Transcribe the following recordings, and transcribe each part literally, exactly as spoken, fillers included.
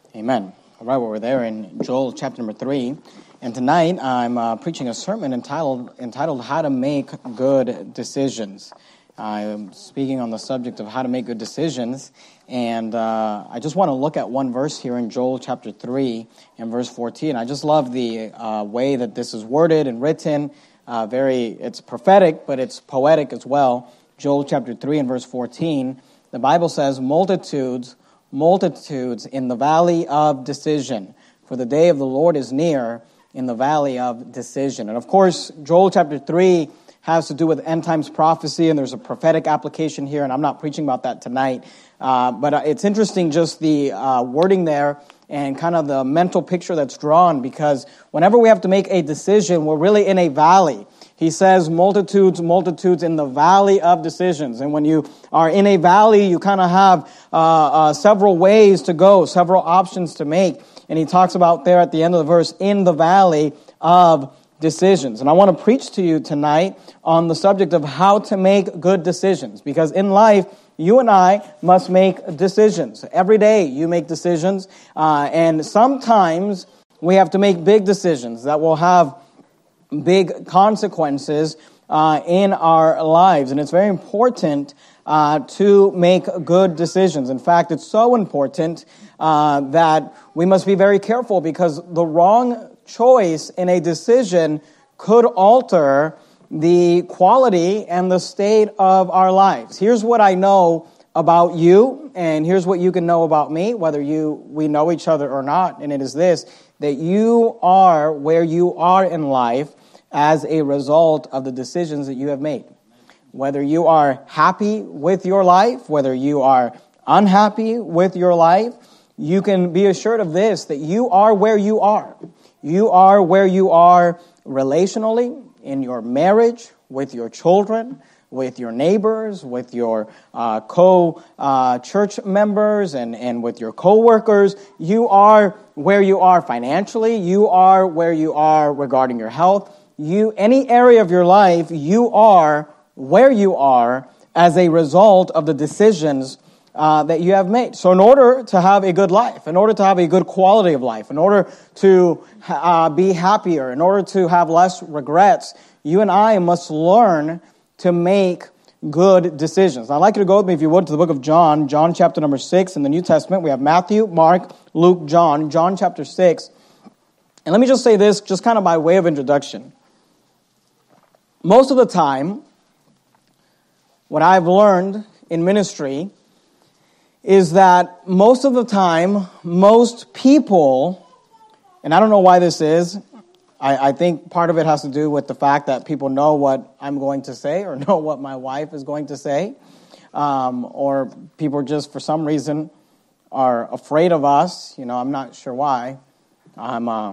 Amen. All right, well, we're there in Joel chapter number three. And tonight I'm uh, preaching a sermon entitled, entitled How to Make Good Decisions. I'm speaking on the subject of how to make good decisions. And uh, I just want to look at one verse here in Joel chapter three and verse fourteen. I just love the uh, way that this is worded and written. Uh, very, it's prophetic, but it's poetic as well. Joel chapter three and verse fourteen. The Bible says, multitudes multitudes in the valley of decision, for the day of the Lord is near in the valley of decision. And of course, Joel chapter three has to do with end times prophecy, and there's a prophetic application here, and I'm not preaching about that tonight. Uh, but it's interesting just the uh, wording there and kind of the mental picture that's drawn, because whenever we have to make a decision, we're really in a valley. He says multitudes, multitudes in the valley of decisions. And when you are in a valley, you kind of have uh, uh, several ways to go, several options to make. And he talks about there at the end of the verse, in the valley of decisions. And I want to preach to you tonight on the subject of how to make good decisions. Because in life, you and I must make decisions. Every day you make decisions. Uh, and sometimes we have to make big decisions that will have big consequences uh, in our lives. And it's very important uh, to make good decisions. In fact, it's so important uh, that we must be very careful, because the wrong choice in a decision could alter the quality and the state of our lives. Here's what I know about you, and here's what you can know about me, whether you we know each other or not, and it is this, that you are where you are in life as a result of the decisions that you have made. Whether you are happy with your life, whether you are unhappy with your life, you can be assured of this, that you are where you are. You are where you are relationally, in your marriage, with your children, with your neighbors, with your uh, co-church uh, members, and, and with your co-workers. You are where you are financially. You are where you are regarding your health. You, any area of your life, you are where you are as a result of the decisions uh, that you have made. So in order to have a good life, in order to have a good quality of life, in order to uh, be happier, in order to have less regrets, you and I must learn to make good decisions. I'd like you to go with me, if you would, to the book of John, John chapter number six in the New Testament. We have Matthew, Mark, Luke, John, John chapter six. And let me just say this, just kind of by way of introduction. Most of the time, what I've learned in ministry is that most of the time, most people, and I don't know why this is, I, I think part of it has to do with the fact that people know what I'm going to say or know what my wife is going to say, um, or people just, for some reason, are afraid of us. You know, I'm not sure why. I'm, uh,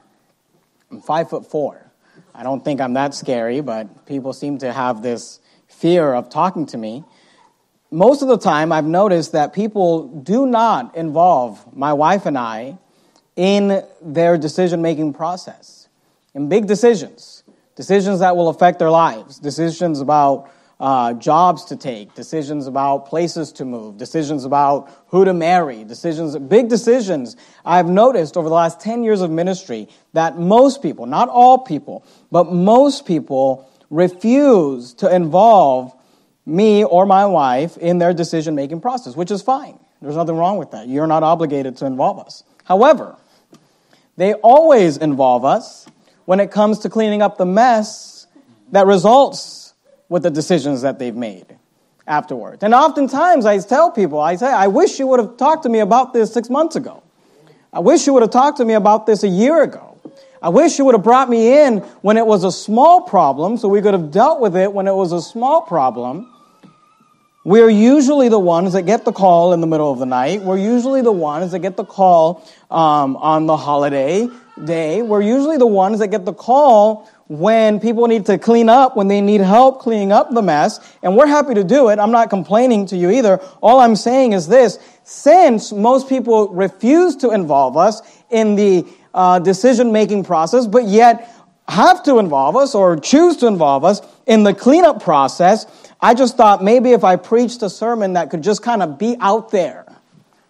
I'm five foot four. I don't think I'm that scary, but people seem to have this fear of talking to me. Most of the time, I've noticed that people do not involve my wife and I in their decision-making process. In big decisions, decisions that will affect their lives, decisions about uh, jobs to take, decisions about places to move, decisions about who to marry, decisions, big decisions. I've noticed over the last ten years of ministry that most people, not all people, but most people refuse to involve me or my wife in their decision-making process, which is fine. There's nothing wrong with that. You're not obligated to involve us. However, they always involve us when it comes to cleaning up the mess that results with the decisions that they've made afterwards. And oftentimes I tell people, I say, I wish you would have talked to me about this six months ago. I wish you would have talked to me about this a year ago. I wish you would have brought me in when it was a small problem so we could have dealt with it when it was a small problem. We're usually the ones that get the call in the middle of the night. We're usually the ones that get the call um, on the holiday day. We're usually the ones that get the call when people need to clean up, when they need help cleaning up the mess. And we're happy to do it. I'm not complaining to you either. All I'm saying is this. Since most people refuse to involve us in the uh, decision-making process, but yet have to involve us or choose to involve us in the cleanup process, I just thought maybe if I preached a sermon that could just kind of be out there,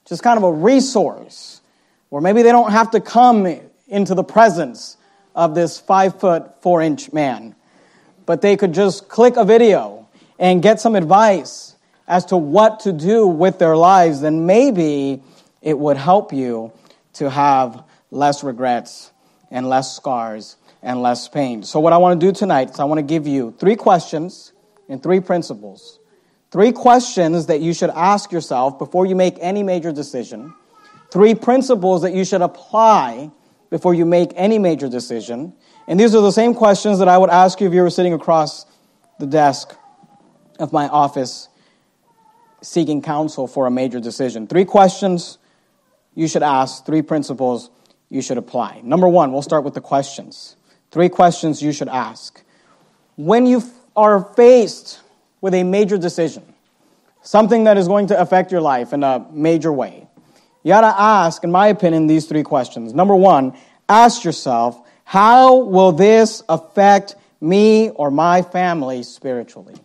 just kind of a resource, where maybe they don't have to come into the presence of this five foot, four inch man, but they could just click a video and get some advice as to what to do with their lives, then maybe it would help you to have less regrets and less scars and less pain. So what I want to do tonight is I want to give you three questions and three principles. Three questions that you should ask yourself before you make any major decision. Three principles that you should apply before you make any major decision. And these are the same questions that I would ask you if you were sitting across the desk of my office seeking counsel for a major decision. Three questions you should ask, three principles you should apply. Number one, we'll start with the questions. Three questions you should ask. When you are faced with a major decision, something that is going to affect your life in a major way, you got to ask, in my opinion, these three questions. Number one, ask yourself, how will this affect me or my family spiritually?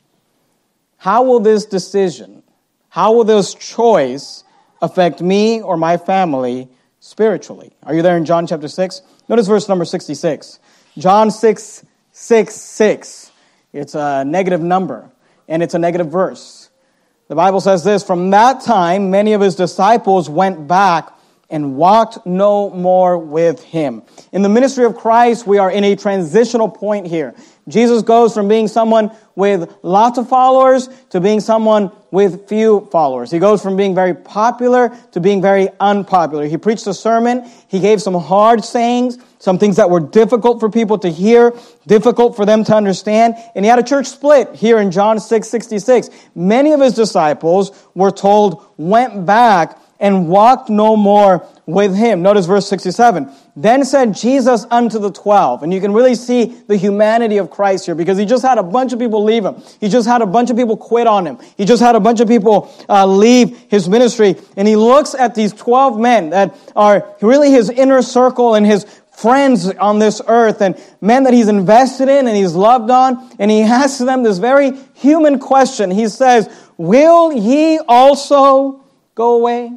How will this decision, how will this choice affect me or my family spiritually? Are you there in John chapter six? Notice verse number sixty-six. John six, six, six. It's a negative number, and it's a negative verse. The Bible says this, from that time, many of his disciples went back and walked no more with him. In the ministry of Christ, we are in a transitional point here. Jesus goes from being someone with lots of followers to being someone with few followers. He goes from being very popular to being very unpopular. He preached a sermon. He gave some hard sayings, some things that were difficult for people to hear, difficult for them to understand. And he had a church split here in John six sixty-six. Many of his disciples were told, went back and walked no more with him. Notice verse sixty-seven. Then said Jesus unto the twelve. And you can really see the humanity of Christ here, because he just had a bunch of people leave him. He just had a bunch of people quit on him. He just had a bunch of people uh, leave his ministry. And he looks at these twelve men that are really his inner circle and his friends on this earth, and men that he's invested in and he's loved on. And he asks them this very human question. He says, will ye also go away?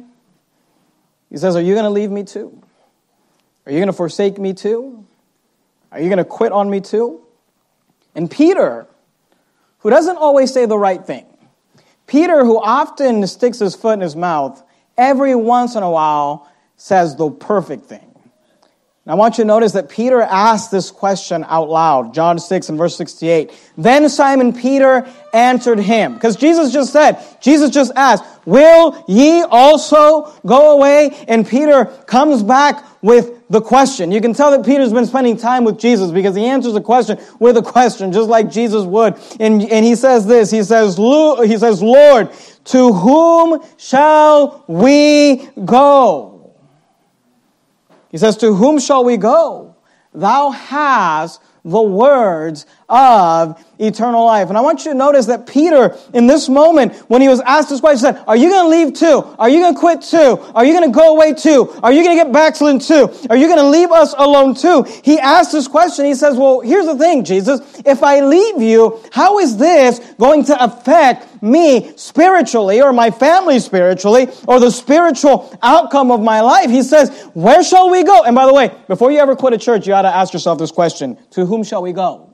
He says, are you going to leave me too? Are you going to forsake me too? Are you going to quit on me too? And Peter, who doesn't always say the right thing, Peter, who often sticks his foot in his mouth, every once in a while says the perfect thing. And I want you to notice that Peter asked this question out loud. John six and verse sixty-eight. Then Simon Peter answered him. Because Jesus just said, Jesus just asked, will ye also go away? And Peter comes back with the question. You can tell that Peter's been spending time with Jesus, because he answers the question with a question, just like Jesus would. And, and he says this, he says, he says, Lord, to whom shall we go? He says, to whom shall we go? Thou hast the words of eternal life. And I want you to notice that Peter, in this moment, when he was asked this question, said, are you going to leave too? Are you going to quit too? Are you going to go away too? Are you going to get backslidden too? Are you going to leave us alone too? He asked this question. He says, well, here's the thing, Jesus. If I leave you, how is this going to affect me spiritually, or my family spiritually, or the spiritual outcome of my life? He says, where shall we go? And by the way, before you ever quit a church, you ought to ask yourself this question. To whom shall we go?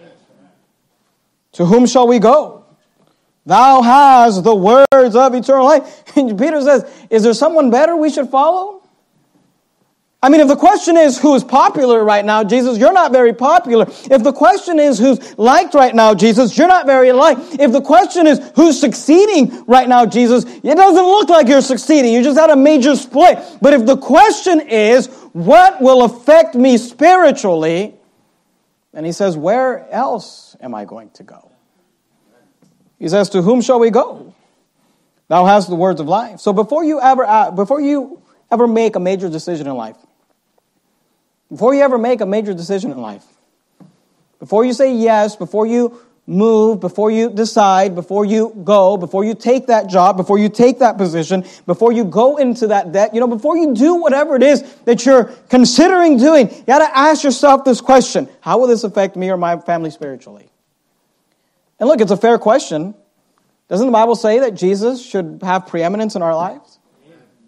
To whom shall we go? Thou hast the words of eternal life. And Peter says, is there someone better we should follow? I mean, if the question is who's popular right now, Jesus, you're not very popular. If the question is who's liked right now, Jesus, you're not very liked. If the question is who's succeeding right now, Jesus, it doesn't look like you're succeeding. You just had a major split. But if the question is what will affect me spiritually, then he says, where else am I going to go? He says, to whom shall we go? Thou hast the words of life. So before you ever, before you ever make a major decision in life, before you ever make a major decision in life, before you say yes, before you move, before you decide, before you go, before you take that job, before you take that position, before you go into that debt, you know, before you do whatever it is that you're considering doing, you got to ask yourself this question: how will this affect me or my family spiritually? And look, it's a fair question. Doesn't the Bible say that Jesus should have preeminence in our lives?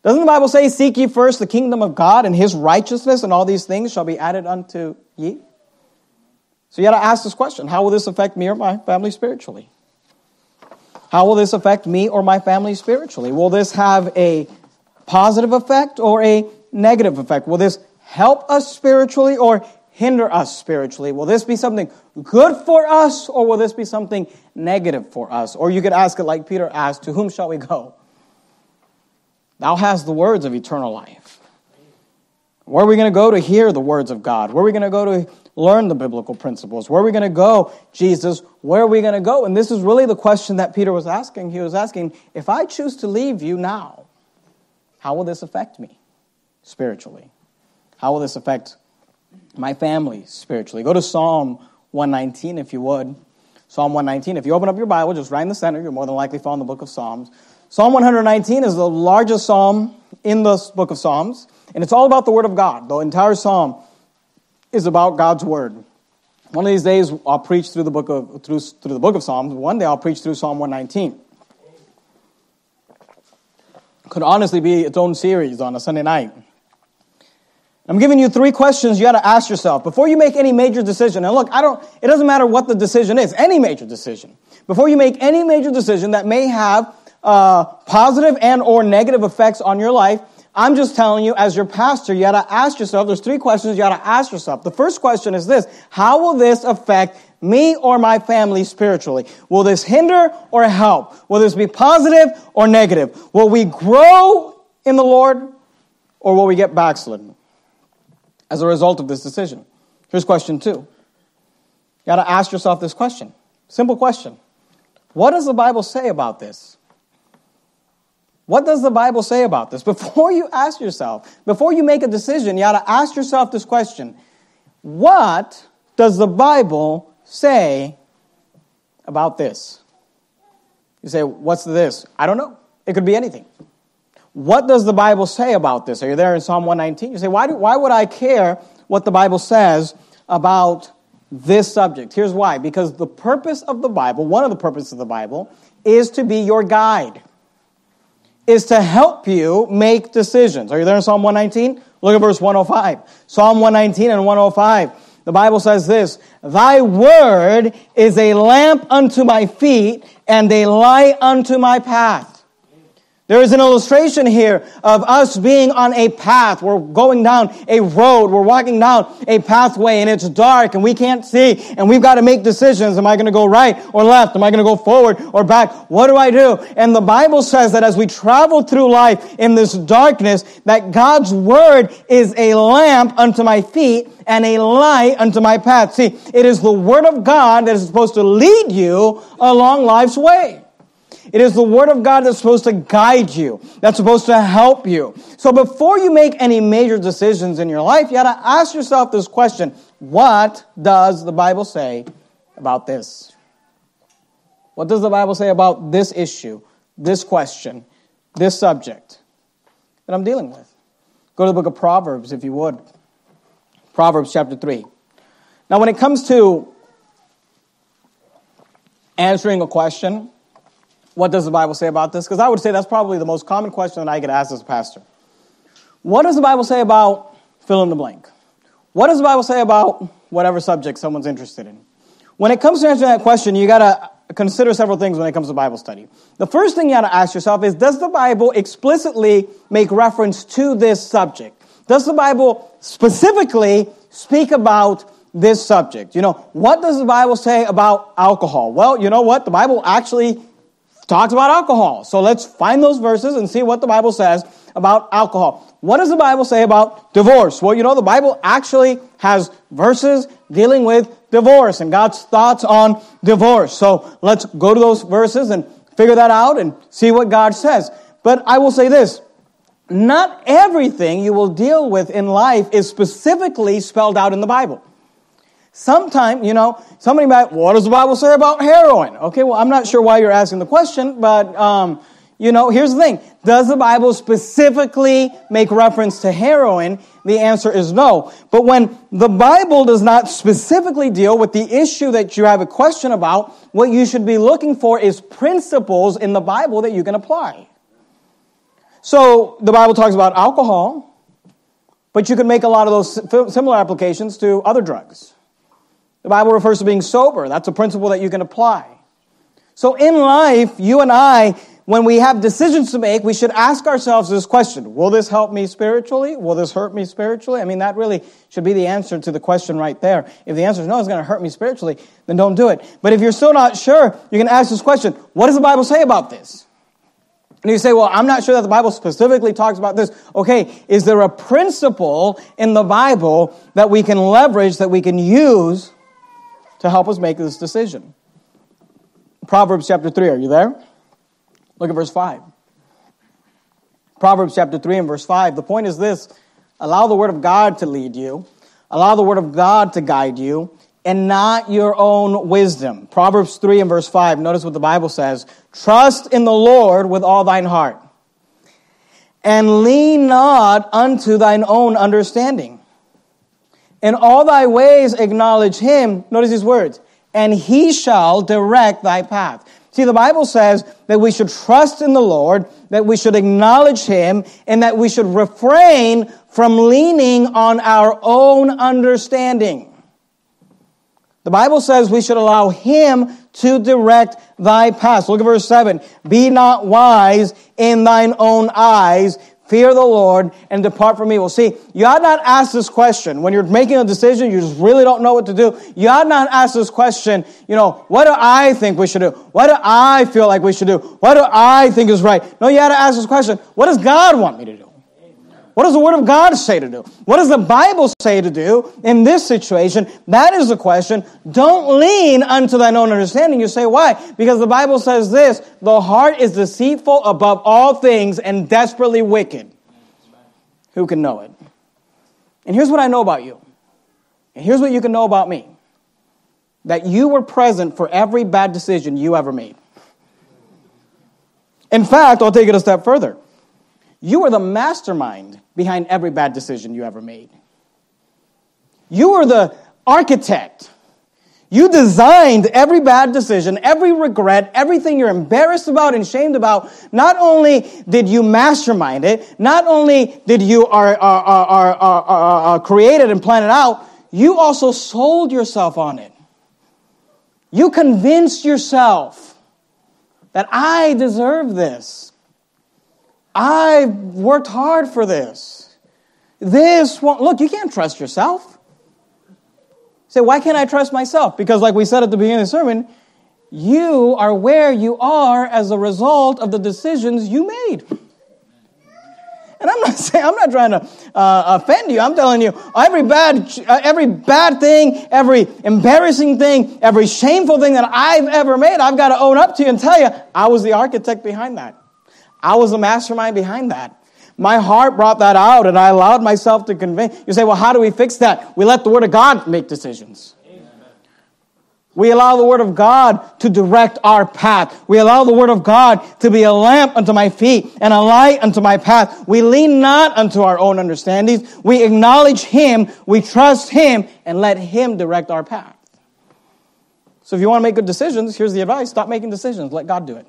Doesn't the Bible say, seek ye first the kingdom of God and his righteousness, and all these things shall be added unto ye? So you got to ask this question, how will this affect me or my family spiritually? How will this affect me or my family spiritually? Will this have a positive effect or a negative effect? Will this help us spiritually or hinder us spiritually? Will this be something good for us, or will this be something negative for us? Or you could ask it like Peter asked, to whom shall we go? Thou hast the words of eternal life. Where are we going to go to hear the words of God? Where are we going to go to learn the biblical principles? Where are we going to go, Jesus? Where are we going to go? And this is really the question that Peter was asking. He was asking, if I choose to leave you now, how will this affect me spiritually? How will this affect my family spiritually? Go to Psalm one nineteen, if you would. Psalm one nineteen. If you open up your Bible, just right in the center, you'll more than likely find the book of Psalms. Psalm one nineteen is the largest psalm in the book of Psalms, and it's all about the Word of God. The entire psalm is about God's Word. One of these days, I'll preach through the book of through, through the book of Psalms. One day, I'll preach through Psalm one nineteen. Could honestly be its own series on a Sunday night. I'm giving you three questions you got to ask yourself before you make any major decision. And look, I don't. It doesn't matter what the decision is. Any major decision. Before you make any major decision that may have uh, positive and or negative effects on your life, I'm just telling you, as your pastor, you got to ask yourself. There's three questions you got to ask yourself. The first question is this: how will this affect me or my family spiritually? Will this hinder or help? Will this be positive or negative? Will we grow in the Lord, or will we get backslidden as a result of this decision? Here's question two. You got to ask yourself this question. Simple question. What does the Bible say about this? What does the Bible say about this? Before you ask yourself, before you make a decision, you got to ask yourself this question. What does the Bible say about this? You say, what's this? I don't know. It could be anything. What does the Bible say about this? Are you there in Psalm one nineteen? You say, why, do, why would I care what the Bible says about this subject? Here's why. Because the purpose of the Bible, one of the purposes of the Bible, is to be your guide. Is to help you make decisions. Are you there in Psalm one nineteen? Look at verse one oh five. Psalm one nineteen and one oh five. The Bible says this: Thy word is a lamp unto my feet and a light unto my path. There is an illustration here of us being on a path. We're going down a road. We're walking down a pathway, and it's dark, and we can't see, and we've got to make decisions. Am I going to go right or left? Am I going to go forward or back? What do I do? And the Bible says that as we travel through life in this darkness, that God's word is a lamp unto my feet and a light unto my path. See, it is the word of God that is supposed to lead you along life's way. It is the Word of God that's supposed to guide you, that's supposed to help you. So before you make any major decisions in your life, you got to ask yourself this question: what does the Bible say about this? What does the Bible say about this issue, this question, this subject that I'm dealing with? Go to the book of Proverbs, if you would. Proverbs chapter three. Now, when it comes to answering a question, what does the Bible say about this? Because I would say that's probably the most common question that I get asked as a pastor. What does the Bible say about fill in the blank? What does the Bible say about whatever subject someone's interested in? When it comes to answering that question, you got to consider several things when it comes to Bible study. The first thing you got to ask yourself is, does the Bible explicitly make reference to this subject? Does the Bible specifically speak about this subject? You know, what does the Bible say about alcohol? Well, you know what? The Bible actually talks about alcohol. So let's find those verses and see what the Bible says about alcohol. What does the Bible say about divorce? Well, you know, the Bible actually has verses dealing with divorce and God's thoughts on divorce. So let's go to those verses and figure that out and see what God says. But I will say this: not everything you will deal with in life is specifically spelled out in the Bible. Sometimes, you know, somebody might, what does the Bible say about heroin? Okay, well, I'm not sure why you're asking the question, but, um, you know, here's the thing. Does the Bible specifically make reference to heroin? The answer is no. But when the Bible does not specifically deal with the issue that you have a question about, what you should be looking for is principles in the Bible that you can apply. So the Bible talks about alcohol, but you can make a lot of those similar applications to other drugs. The Bible refers to being sober. That's a principle that you can apply. So in life, you and I, when we have decisions to make, we should ask ourselves this question: will this help me spiritually? Will this hurt me spiritually? I mean, that really should be the answer to the question right there. If the answer is no, it's going to hurt me spiritually, then don't do it. But if you're still not sure, you can ask this question: what does the Bible say about this? And you say, well, I'm not sure that the Bible specifically talks about this. Okay, is there a principle in the Bible that we can leverage, that we can use to help us make this decision? Proverbs chapter three, are you there? Look at verse five. Proverbs chapter three and verse five. The point is this: allow the word of God to lead you. Allow the word of God to guide you, and not your own wisdom. Proverbs three and verse five. Notice what the Bible says: trust in the Lord with all thine heart, and lean not unto thine own understanding. In all thy ways acknowledge him. Notice these words: and he shall direct thy path. See, the Bible says that we should trust in the Lord, that we should acknowledge him, and that we should refrain from leaning on our own understanding. The Bible says we should allow him to direct thy path. Look at verse seven. Be not wise in thine own eyes. Fear the Lord and depart from evil. See, you ought not ask this question. When you're making a decision, you just really don't know what to do. You ought not ask this question, you know, what do I think we should do? What do I feel like we should do? What do I think is right? No, you ought to ask this question: what does God want me to do? What does the Word of God say to do? What does the Bible say to do in this situation? That is the question. Don't lean unto thine own understanding. You say, why? Because the Bible says this: the heart is deceitful above all things and desperately wicked. Who can know it? And here's what I know about you. And here's what you can know about me. That you were present for every bad decision you ever made. In fact, I'll take it a step further. You were the mastermind behind every bad decision you ever made. You were the architect. You designed every bad decision, every regret, everything you're embarrassed about and shamed about. Not only did you mastermind it, not only did you are, are, are, are, are, are create it and plan it out, you also sold yourself on it. You convinced yourself that I deserve this. I worked hard for this. This won't... Look, you can't trust yourself. Say, why can't I trust myself? Because like we said at the beginning of the sermon, you are where you are as a result of the decisions you made. And I'm not saying, I'm not trying to uh, offend you. I'm telling you, every bad, uh, every bad thing, every embarrassing thing, every shameful thing that I've ever made, I've got to own up to you and tell you, I was the architect behind that. I was the mastermind behind that. My heart brought that out, and I allowed myself to convince. You say, well, how do we fix that? We let the Word of God make decisions. Amen. We allow the Word of God to direct our path. We allow the Word of God to be a lamp unto my feet and a light unto my path. We lean not unto our own understandings. We acknowledge him, we trust him, and let him direct our path. So if you want to make good decisions, here's the advice: stop making decisions. Let God do it.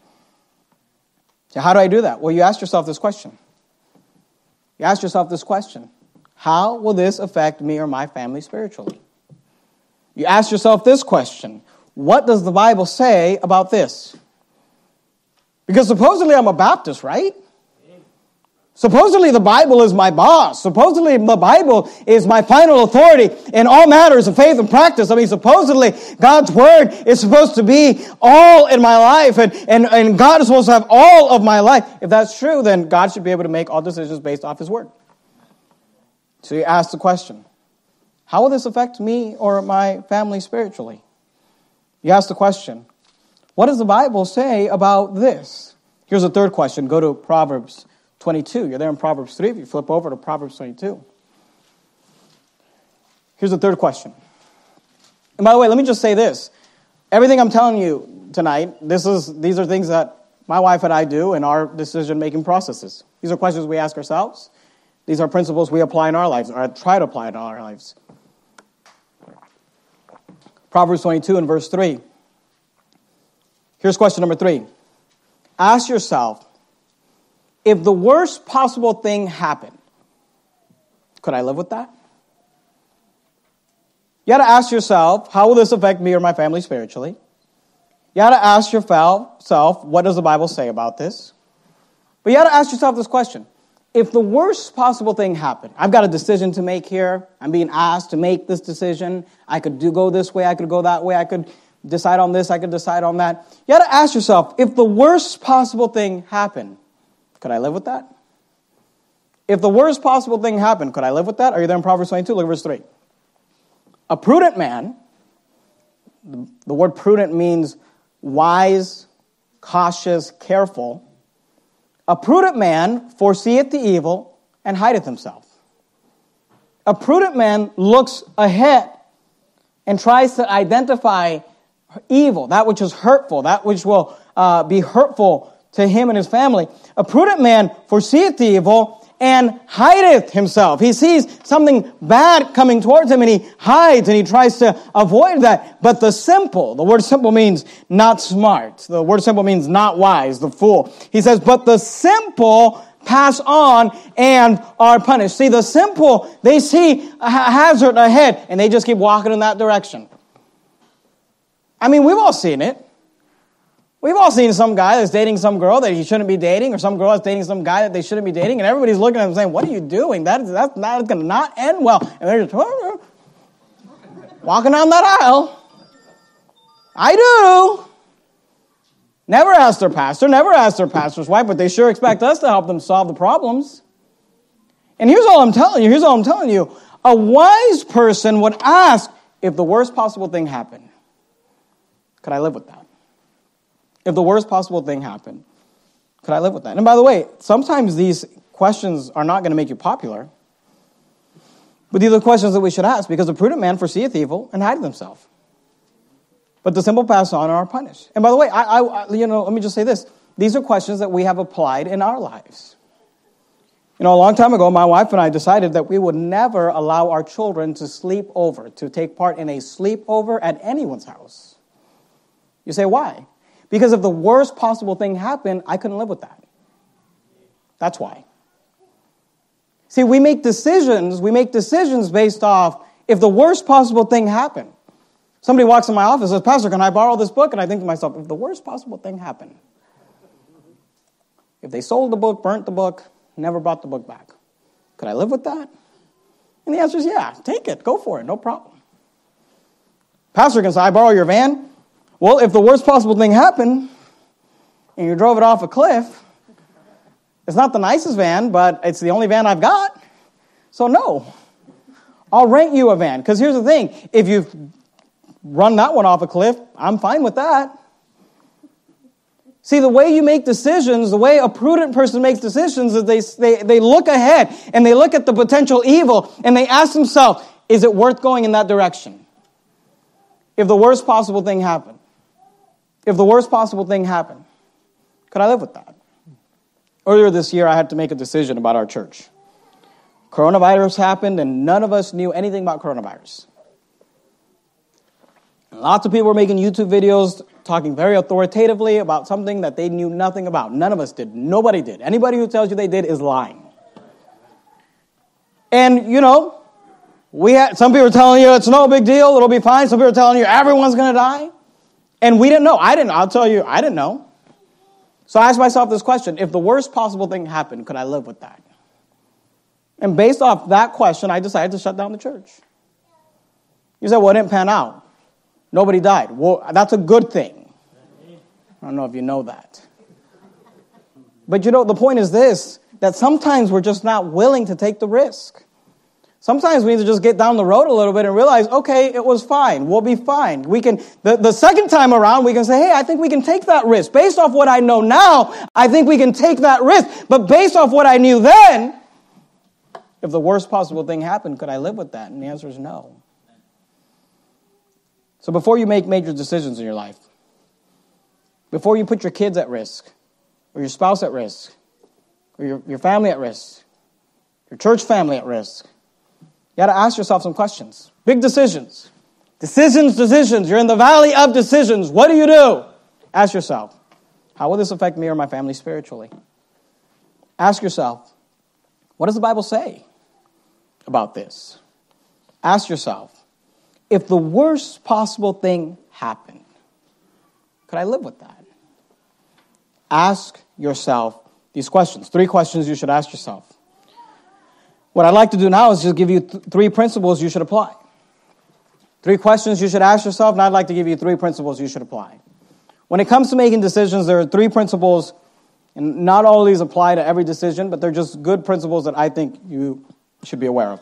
So how do I do that? Well, you ask yourself this question. You ask yourself this question: how will this affect me or my family spiritually? You ask yourself this question: what does the Bible say about this? Because supposedly I'm a Baptist, right? Supposedly the Bible is my boss. Supposedly the Bible is my final authority in all matters of faith and practice. I mean, supposedly God's Word is supposed to be all in my life, and, and, and God is supposed to have all of my life. If that's true, then God should be able to make all decisions based off His Word. So you ask the question: how will this affect me or my family spiritually? You ask the question: what does the Bible say about this? Here's a third question. Go to Proverbs twenty-two. You're there in Proverbs three. If you flip over to Proverbs twenty-two. Here's the third question. And by the way, let me just say this. Everything I'm telling you tonight, this is these are things that my wife and I do in our decision-making processes. These are questions we ask ourselves. These are principles we apply in our lives, or try to apply in our lives. Proverbs twenty-two and verse three. Here's question number three. Ask yourself, if the worst possible thing happened, could I live with that? You got to ask yourself, how will this affect me or my family spiritually? You got to ask yourself, what does the Bible say about this? But you got to ask yourself this question. If the worst possible thing happened, I've got a decision to make here. I'm being asked to make this decision. I could do go this way. I could go that way. I could decide on this. I could decide on that. You got to ask yourself, if the worst possible thing happened, could I live with that? If the worst possible thing happened, could I live with that? Are you there in Proverbs twenty-two? Look at verse three. A prudent man, the word prudent means wise, cautious, careful. A prudent man foreseeth the evil and hideth himself. A prudent man looks ahead and tries to identify evil, that which is hurtful, that which will uh, be hurtful to him and his family. A prudent man foreseeth the evil and hideth himself. He sees something bad coming towards him and he hides and he tries to avoid that. But the simple, the word simple means not smart. The word simple means not wise, the fool. He says, but the simple pass on and are punished. See, the simple, they see a hazard ahead and they just keep walking in that direction. I mean, we've all seen it. We've all seen some guy that's dating some girl that he shouldn't be dating, or some girl that's dating some guy that they shouldn't be dating, and everybody's looking at him saying, what are you doing? That is, that's not going to not end well. And they're just oh, walking down that aisle. I do. Never ask their pastor, never ask their pastor's wife, but they sure expect us to help them solve the problems. And here's all I'm telling you, here's all I'm telling you. A wise person would ask, if the worst possible thing happened, could I live with that? If the worst possible thing happened, could I live with that? And by the way, sometimes these questions are not going to make you popular, but these are the questions that we should ask, because the prudent man foreseeth evil and hideth himself. But the simple pass on and are punished. And by the way, I, I, you know, let me just say this. These are questions that we have applied in our lives. You know, a long time ago, my wife and I decided that we would never allow our children to sleep over, to take part in a sleepover at anyone's house. You say, why? Because if the worst possible thing happened, I couldn't live with that. That's why. See, we make decisions, we make decisions based off if the worst possible thing happened. Somebody walks in my office and says, Pastor, can I borrow this book? And I think to myself, if the worst possible thing happened, if they sold the book, burnt the book, never brought the book back, could I live with that? And the answer is yeah, take it, go for it, no problem. Pastor, can I borrow your van? Well, if the worst possible thing happened and you drove it off a cliff, it's not the nicest van, but it's the only van I've got. So no, I'll rent you a van. Because here's the thing, if you've run that one off a cliff, I'm fine with that. See, the way you make decisions, the way a prudent person makes decisions is they, they, they look ahead and they look at the potential evil and they ask themselves, is it worth going in that direction? If the worst possible thing happened, if the worst possible thing happened, could I live with that? Earlier this year, I had to make a decision about our church. Coronavirus happened, and none of us knew anything about coronavirus. And lots of people were making YouTube videos talking very authoritatively about something that they knew nothing about. None of us did. Nobody did. Anybody who tells you they did is lying. And, you know, we had some people were telling you it's no big deal, it'll be fine. Some people were telling you everyone's going to die. And we didn't know. I didn't. I'll tell you, I didn't know. So I asked myself this question. If the worst possible thing happened, could I live with that? And based off that question, I decided to shut down the church. You said, well, it didn't pan out. Nobody died. Well, that's a good thing. I don't know if you know that. But you know, the point is this, that sometimes we're just not willing to take the risk. Sometimes we need to just get down the road a little bit and realize, okay, it was fine. We'll be fine. We can, the, the second time around, we can say, hey, I think we can take that risk. Based off what I know now, I think we can take that risk. But based off what I knew then, if the worst possible thing happened, could I live with that? And the answer is no. So before you make major decisions in your life, before you put your kids at risk, or your spouse at risk, or your, your family at risk, your church family at risk, you got to ask yourself some questions. Big decisions. Decisions, decisions. You're in the valley of decisions. What do you do? Ask yourself, how will this affect me or my family spiritually? Ask yourself, what does the Bible say about this? Ask yourself, if the worst possible thing happened, could I live with that? Ask yourself these questions. Three questions you should ask yourself. What I'd like to do now is just give you th- three principles you should apply. Three questions you should ask yourself, and I'd like to give you three principles you should apply. When it comes to making decisions, there are three principles, and not all of these apply to every decision, but they're just good principles that I think you should be aware of.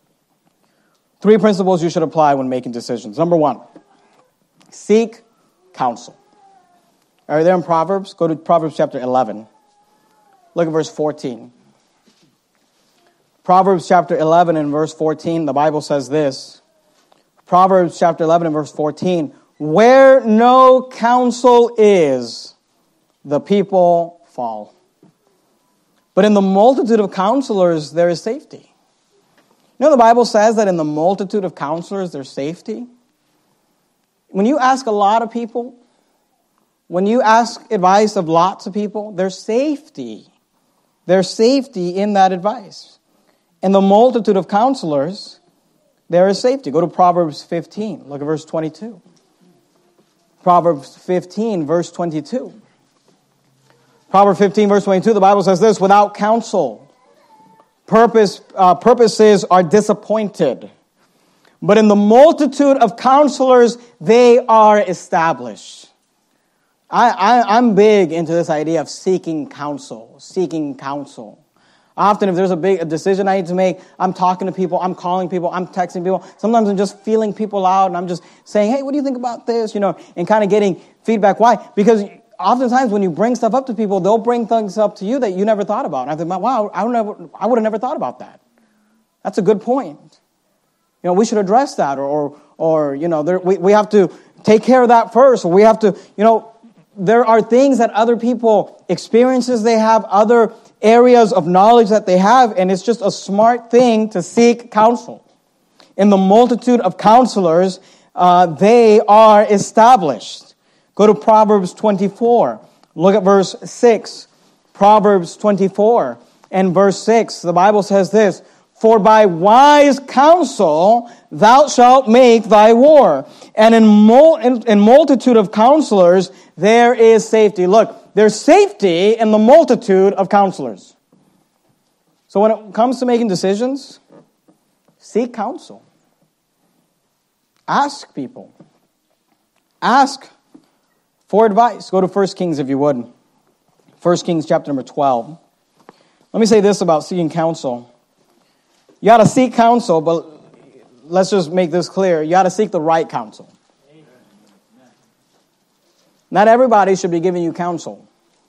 Three principles you should apply when making decisions. Number one, seek counsel. All right, there in Proverbs, go to Proverbs chapter eleven. Look at verse fourteen. Proverbs chapter eleven and verse fourteen, the Bible says this. Proverbs chapter eleven and verse fourteen, where no counsel is, the people fall. But in the multitude of counselors, there is safety. You know, the Bible says that in the multitude of counselors, there's safety. When you ask a lot of people, when you ask advice of lots of people, there's safety. There's safety in that advice. In the multitude of counselors, there is safety. Go to Proverbs fifteen. Look at verse twenty-two. Proverbs fifteen, verse twenty-two. Proverbs fifteen, verse twenty-two, the Bible says this, without counsel, purpose, uh, purposes are disappointed. But in the multitude of counselors, they are established. I, I, I'm big into this idea of seeking counsel, seeking counsel. Often if there's a big a decision I need to make, I'm talking to people, I'm calling people, I'm texting people. Sometimes I'm just feeling people out and I'm just saying, hey, what do you think about this? You know, and kind of getting feedback. Why? Because oftentimes when you bring stuff up to people, they'll bring things up to you that you never thought about. And I think, wow, I, don't never, I would have never thought about that. That's a good point. You know, we should address that or, or, or you know, there, we, we have to take care of that first. Or we have to, you know, there are things that other people, experiences they have, other areas of knowledge that they have, and it's just a smart thing to seek counsel. In the multitude of counselors, uh, they are established. Go to Proverbs twenty-four. Look at verse six. Proverbs twenty-four and verse six. The Bible says this, for by wise counsel thou shalt make thy war, and in, mul- in, in multitude of counselors there is safety. Look, there's safety in the multitude of counselors. So when it comes to making decisions, seek counsel. Ask people. Ask for advice. Go to First Kings if you would. First Kings chapter number twelve. Let me say this about seeking counsel. You got to seek counsel, but let's just make this clear. You got to seek the right counsel. Amen. Not everybody should be giving you counsel.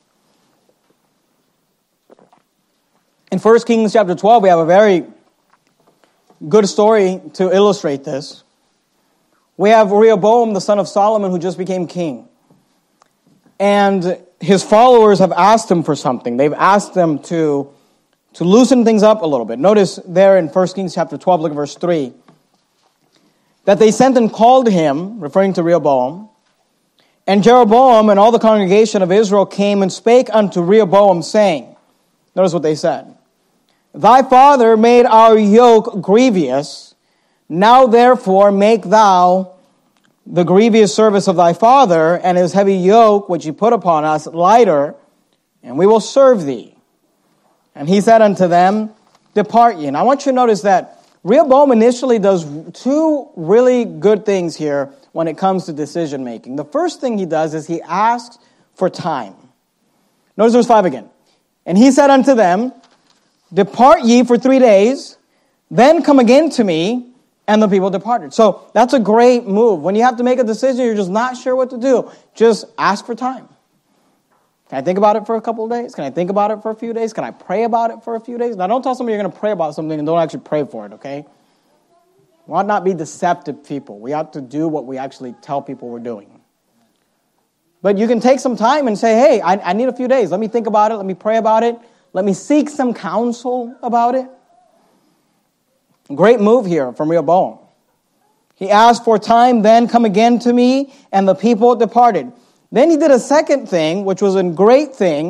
In First Kings chapter twelve, we have a very good story to illustrate this. We have Rehoboam, the son of Solomon, who just became king. And his followers have asked him for something. They've asked him to To loosen things up a little bit. Notice there in First Kings chapter twelve, look at verse three. That they sent and called him, referring to Rehoboam. And Jeroboam and all the congregation of Israel came and spake unto Rehoboam, saying, notice what they said. Thy father made our yoke grievous. Now therefore make thou the grievous service of thy father and his heavy yoke which he put upon us lighter, and we will serve thee. And he said unto them, depart ye. And I want you to notice that Rehoboam initially does two really good things here when it comes to decision making. The first thing he does is he asks for time. Notice verse five again. And he said unto them, depart ye for three days, then come again to me. And the people departed. So that's a great move. When you have to make a decision, you're just not sure what to do. Just ask for time. Can I think about it for a couple of days? Can I think about it for a few days? Can I pray about it for a few days? Now, don't tell somebody you're going to pray about something and don't actually pray for it, okay? We ought not be deceptive people. We ought to do what we actually tell people we're doing. But you can take some time and say, hey, I, I need a few days. Let me think about it. Let me pray about it. Let me seek some counsel about it. Great move here from Rehoboam. He asked for time, then come again to me, and the people departed. Then he did a second thing, which was a great thing.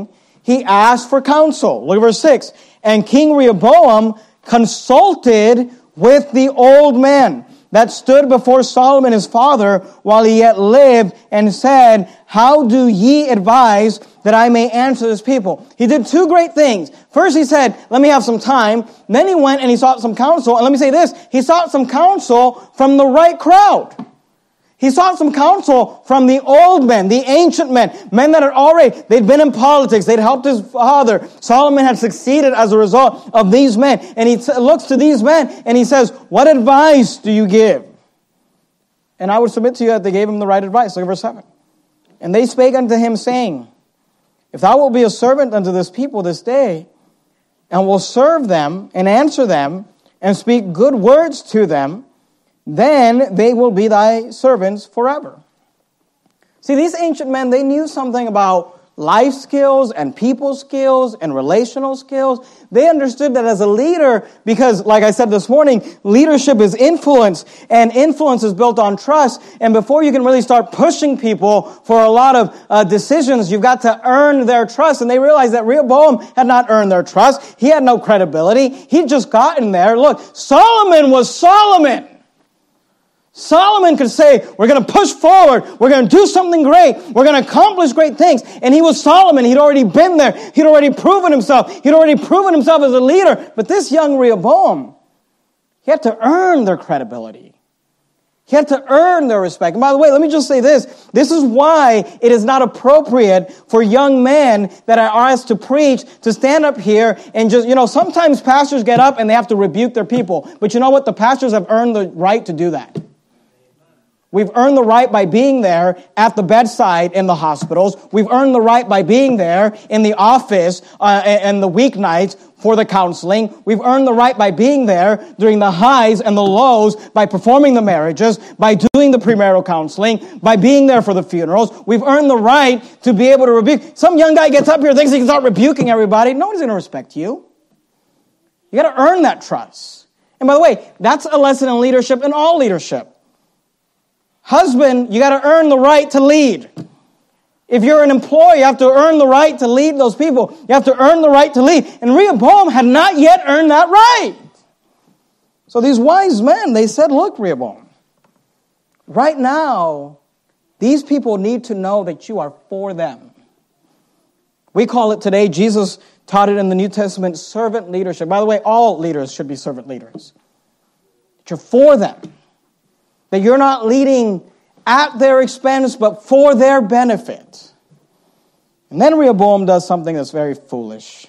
he asked for counsel. Look at verse six. And King Rehoboam consulted with the old men that stood before Solomon his father while he yet lived, and said, how do ye advise that I may answer this people? He did two great things. First he said, let me have some time. Then he went and he sought some counsel. And let me say this, he sought some counsel from the right crowd. He sought some counsel from the old men, the ancient men, men that had already, they'd been in politics, they'd helped his father. Solomon had succeeded as a result of these men. And he t- looks to these men and he says, what advice do you give? And I would submit to you that they gave him the right advice. Look at verse seven. And they spake unto him, saying, if thou wilt be a servant unto this people this day, and will serve them and answer them, and speak good words to them, then they will be thy servants forever. See, these ancient men, they knew something about life skills and people skills and relational skills. They understood that as a leader, because like I said this morning, leadership is influence, and influence is built on trust. And before you can really start pushing people for a lot of uh, decisions, you've got to earn their trust. And they realized that Rehoboam had not earned their trust. He had no credibility. He'd just gotten there. Look, Solomon was Solomon. Solomon could say, we're going to push forward. We're going to do something great. We're going to accomplish great things. And he was Solomon. He'd already been there. He'd already proven himself. He'd already proven himself as a leader. But this young Rehoboam, he had to earn their credibility. He had to earn their respect. And by the way, let me just say this. This is why it is not appropriate for young men that are asked to preach to stand up here and just, you know, sometimes pastors get up and they have to rebuke their people. But you know what? The pastors have earned the right to do that. We've earned the right by being there at the bedside in the hospitals. We've earned the right by being there in the office uh, and the weeknights for the counseling. We've earned the right by being there during the highs and the lows, by performing the marriages, by doing the premarital counseling, by being there for the funerals. We've earned the right to be able to rebuke. Some young guy gets up here and thinks he can start rebuking everybody. Nobody's going to respect you. You got to earn that trust. And by the way, that's a lesson in leadership, in all leadership. Husband, you got to earn the right to lead. If you're an employee, you have to earn the right to lead those people. You have to earn the right to lead. And Rehoboam had not yet earned that right. So these wise men, they said, look, Rehoboam, right now, these people need to know that you are for them. We call it today, Jesus taught it in the New Testament, servant leadership. By the way, all leaders should be servant leaders. That you're for them. That you're not leading at their expense, but for their benefit. And then Rehoboam does something that's very foolish.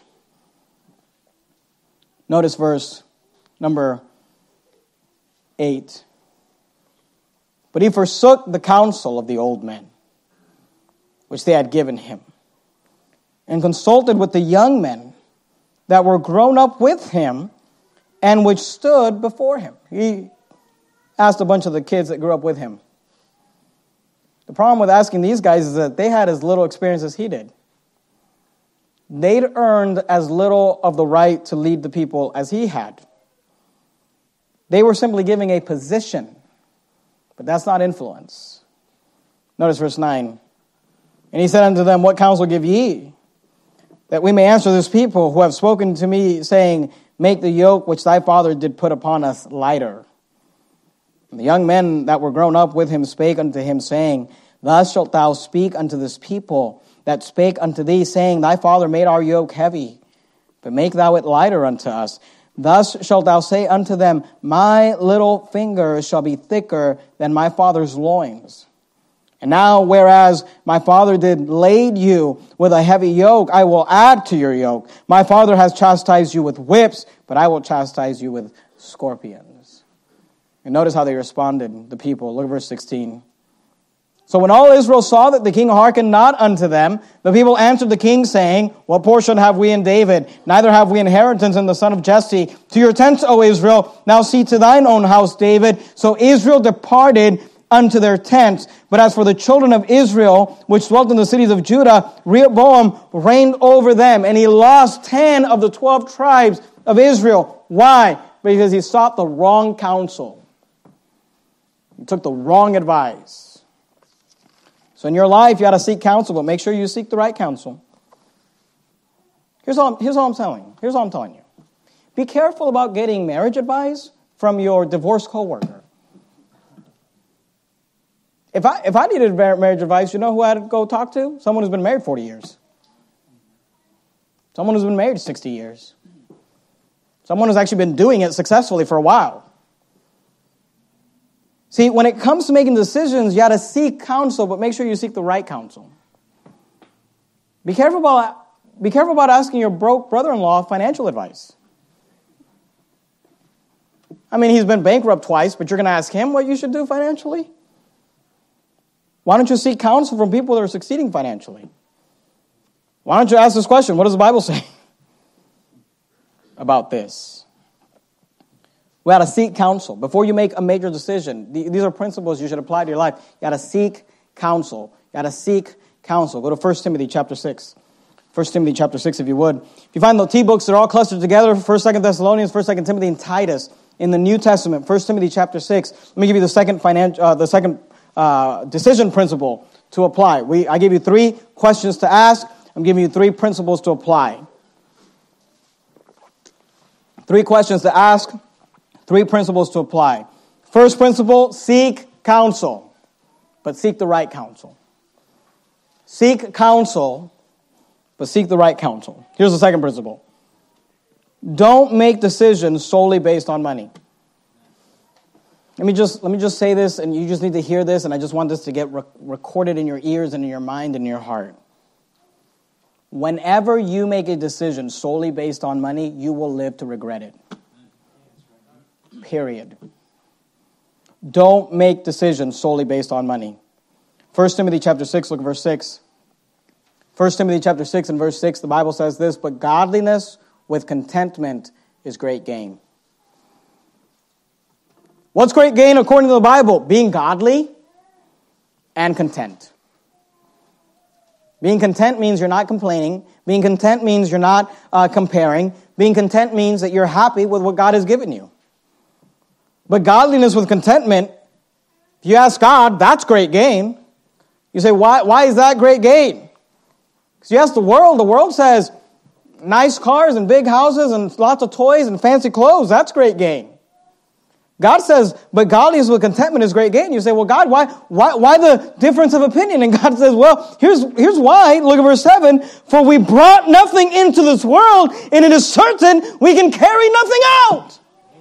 Notice verse number eight. But he forsook the counsel of the old men, which they had given him, and consulted with the young men that were grown up with him, and which stood before him. He asked a bunch of the kids that grew up with him. The problem with asking these guys is that they had as little experience as he did. They'd earned as little of the right to lead the people as he had. They were simply giving a position, but that's not influence. Notice verse nine. And he said unto them, what counsel give ye, that we may answer this people who have spoken to me, saying, make the yoke which thy father did put upon us lighter. And the young men that were grown up with him spake unto him, saying, thus shalt thou speak unto this people that spake unto thee, saying, thy father made our yoke heavy, but make thou it lighter unto us. Thus shalt thou say unto them, my little finger shall be thicker than my father's loins. And now, whereas my father did lade you with a heavy yoke, I will add to your yoke. My father has chastised you with whips, but I will chastise you with scorpions. And notice how they responded, the people. Look at verse sixteen. So when all Israel saw that the king hearkened not unto them, the people answered the king, saying, what portion have we in David? Neither have we inheritance in the son of Jesse. To your tents, O Israel, now see to thine own house, David. So Israel departed unto their tents. But as for the children of Israel, which dwelt in the cities of Judah, Rehoboam reigned over them, and he lost ten of the twelve tribes of Israel. Why? Because he sought the wrong counsel. He took the wrong advice. So in your life, you got to seek counsel, but make sure you seek the right counsel. Here's all, here's all I'm telling you. Here's all I'm telling you. Be careful about getting marriage advice from your divorced coworker. If I if I needed marriage advice, you know who I'd go talk to? Someone who's been married forty years. Someone who's been married sixty years. Someone who's actually been doing it successfully for a while. See, when it comes to making decisions, you got to seek counsel, but make sure you seek the right counsel. Be careful about be careful about asking your broke brother-in-law financial advice. I mean, he's been bankrupt twice, but you're going to ask him what you should do financially? Why don't you seek counsel from people that are succeeding financially? Why don't you ask this question? What does the Bible say about this? We got to seek counsel. Before you make a major decision, these are principles you should apply to your life. You got to seek counsel. You got to seek counsel. Go to First Timothy chapter six. First Timothy chapter six, if you would. If you find the T books, they're all clustered together. First, Second Thessalonians, First, Second Timothy, and Titus. In the New Testament, First Timothy chapter six. Let me give you the second financial, uh, the second uh, decision principle to apply. We, I gave you three questions to ask. I'm giving you three principles to apply. Three questions to ask, three principles to apply. First principle, seek counsel, but seek the right counsel. Seek counsel, but seek the right counsel. Here's the second principle. Don't make decisions solely based on money. Let me just let me just say this, and you just need to hear this, and I just want this to get re- recorded in your ears and in your mind and in your heart. Whenever you make a decision solely based on money, you will live to regret it. Period. Don't make decisions solely based on money. First Timothy chapter six, look at verse six. First Timothy chapter six and verse six, the Bible says this, but godliness with contentment is great gain. What's great gain according to the Bible? Being godly and content. Being content means you're not complaining. Being content means you're not uh, comparing. Being content means that you're happy with what God has given you. But godliness with contentment, if you ask God, that's great gain. You say, why, why is that great gain? Because you ask the world, the world says, nice cars and big houses and lots of toys and fancy clothes, that's great gain. God says, but godliness with contentment is great gain. You say, well, God, why, why, why the difference of opinion? And God says, well, here's, here's why. Look at verse seven. For we brought nothing into this world, and it is certain we can carry nothing out.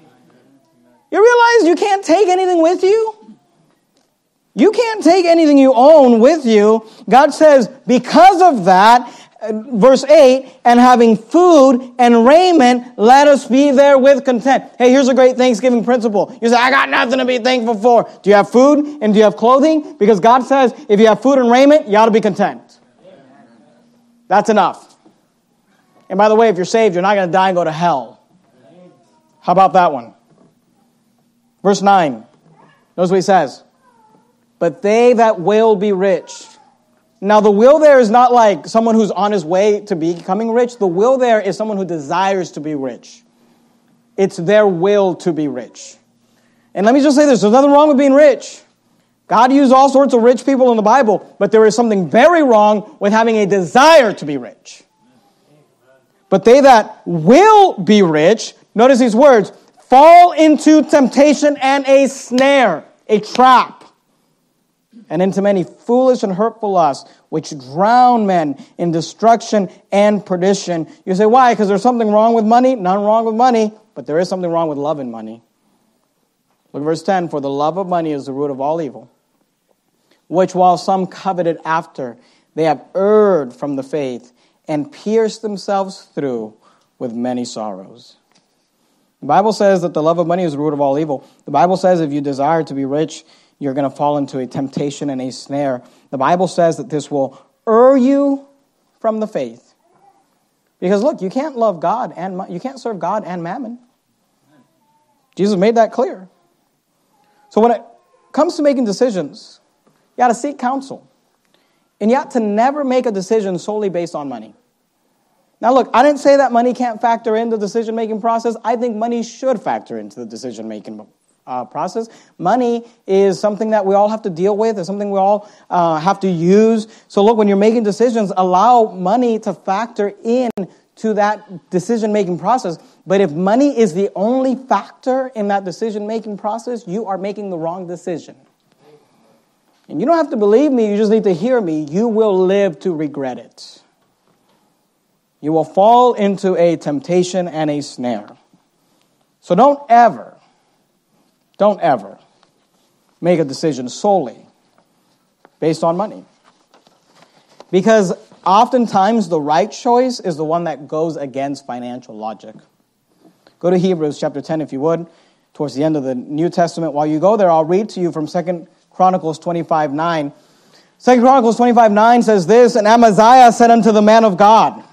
You realize you can't take anything with you? You can't take anything you own with you. God says, because of that, verse eight, and having food and raiment, let us be there with content. Hey, here's a great Thanksgiving principle. You say, I got nothing to be thankful for. Do you have food and do you have clothing? Because God says, if you have food and raiment, you ought to be content. That's enough. And by the way, if you're saved, you're not going to die and go to hell. How about that one? Verse nine. Notice what he says. But they that will be rich. Now, the will there is not like someone who's on his way to becoming rich. The will there is someone who desires to be rich. It's their will to be rich. And let me just say this. There's nothing wrong with being rich. God used all sorts of rich people in the Bible, but there is something very wrong with having a desire to be rich. But they that will be rich, notice these words, fall into temptation and a snare, a trap. And into many foolish and hurtful lusts, which drown men in destruction and perdition. You say, why? Because there's something wrong with money? None wrong with money, but there is something wrong with loving money. Look at verse ten. For the love of money is the root of all evil, which while some coveted after, they have erred from the faith and pierced themselves through with many sorrows. The Bible says that the love of money is the root of all evil. The Bible says if you desire to be rich, you're going to fall into a temptation and a snare. The Bible says that this will err you from the faith. Because look, you can't love God and you can't serve God and mammon. Jesus made that clear. So when it comes to making decisions, you got to seek counsel. And you have to never make a decision solely based on money. Now look, I didn't say that money can't factor in the decision-making process. I think money should factor into the decision-making Uh, process. Money is something that we all have to deal with. It's something we all uh, have to use. So look, when you're making decisions, allow money to factor in to that decision-making process. But if money is the only factor in that decision-making process, you are making the wrong decision. And you don't have to believe me, you just need to hear me. You will live to regret it. You will fall into a temptation and a snare. So don't ever, don't ever make a decision solely based on money. Because oftentimes the right choice is the one that goes against financial logic. Go to Hebrews chapter ten if you would, towards the end of the New Testament. While you go there, I'll read to you from Second Chronicles twenty-five nine. Second Chronicles twenty-five nine says this, "And Amaziah said unto the man of God,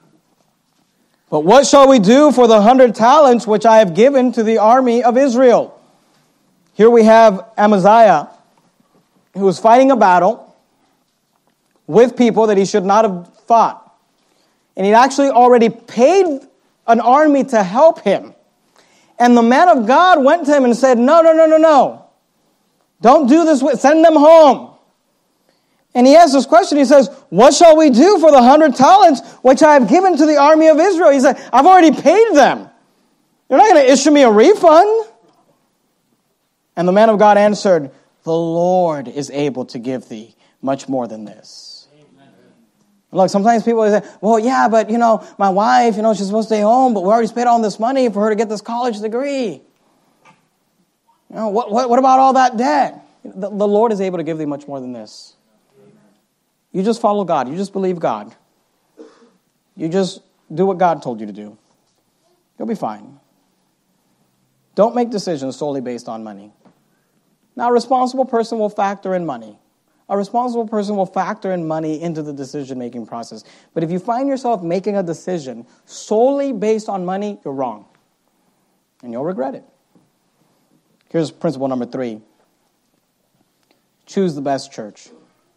But what shall we do for the hundred talents which I have given to the army of Israel?" Here we have Amaziah, who was fighting a battle with people that he should not have fought. And he'd actually already paid an army to help him. And the man of God went to him and said, no, no, no, no, no. Don't do this. With, send them home. And he asks this question. He says, what shall we do for the hundred talents which I have given to the army of Israel? He said, I've already paid them. You're not going to issue me a refund. And the man of God answered, the Lord is able to give thee much more than this. Amen. Look, sometimes people say, well, yeah, but, you know, my wife, you know, she's supposed to stay home, but we already spent all this money for her to get this college degree. You know, what, what, what about all that debt? The, the Lord is able to give thee much more than this. You just follow God. You just believe God. You just do what God told you to do. You'll be fine. Don't make decisions solely based on money. Now, a responsible person will factor in money. A responsible person will factor in money into the decision-making process. But if you find yourself making a decision solely based on money, you're wrong. And you'll regret it. Here's principle number three. Choose the best church.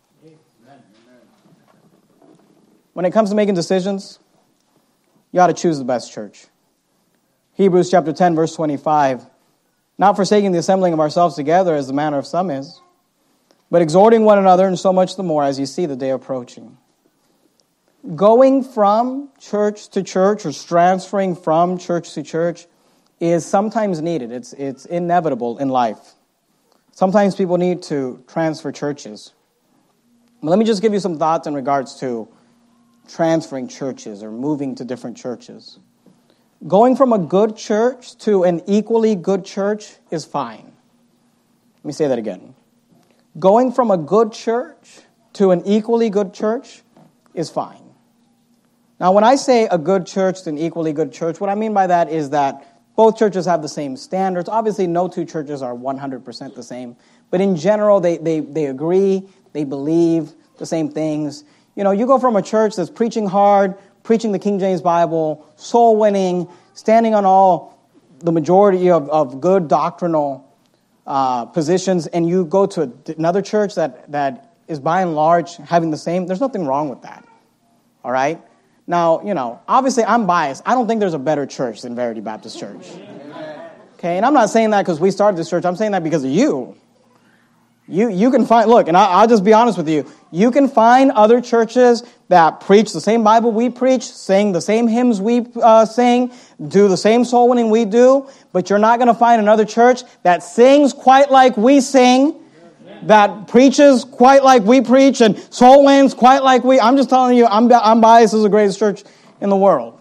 When it comes to making decisions, you ought to choose the best church. Hebrews chapter ten, verse twenty-five. Not forsaking the assembling of ourselves together as the manner of some is, but exhorting one another, and so much the more as you see the day approaching. Going from church to church or transferring from church to church is sometimes needed. It's, it's inevitable in life. Sometimes people need to transfer churches. But let me just give you some thoughts in regards to transferring churches or moving to different churches. Going from a good church to an equally good church is fine. Let me say that again. Going from a good church to an equally good church is fine. Now, when I say a good church to an equally good church, what I mean by that is that both churches have the same standards. Obviously, no two churches are one hundred percent the same. But in general, they, they, they agree, they believe the same things. You know, you go from a church that's preaching hard, preaching the King James Bible, soul winning, standing on all the majority of, of good doctrinal uh, positions, and you go to another church that, that is by and large having the same, there's nothing wrong with that. All right? Now, you know, obviously I'm biased. I don't think there's a better church than Verity Baptist Church. Okay, and I'm not saying that because we started this church. I'm saying that because of you. You you can find, look, and I, I'll just be honest with you. You can find other churches that preach the same Bible we preach, sing the same hymns we uh, sing, do the same soul winning we do, but you're not going to find another church that sings quite like we sing, that preaches quite like we preach, and soul wins quite like we. I'm just telling you, I'm, I'm biased. This is the greatest church in the world.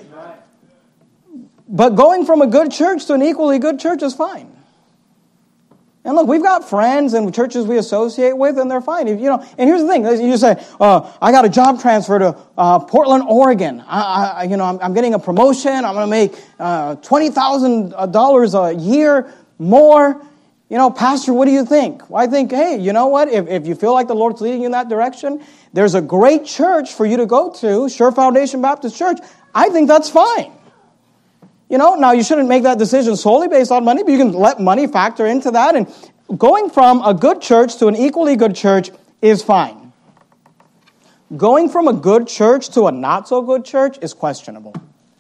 But going from a good church to an equally good church is fine. And look, we've got friends and churches we associate with, and they're fine. You know, and here's the thing: you say, uh, "I got a job transfer to uh, Portland, Oregon. I, I, you know, I'm, I'm getting a promotion. I'm going to make uh, twenty thousand dollars a year more." You know, Pastor, what do you think? Well, I think, hey, you know what? If if you feel like the Lord's leading you in that direction, there's a great church for you to go to, Sure Foundation Baptist Church. I think that's fine. You know, now you shouldn't make that decision solely based on money, but you can let money factor into that. And going from a good church to an equally good church is fine. Going from a good church to a not so good church is questionable.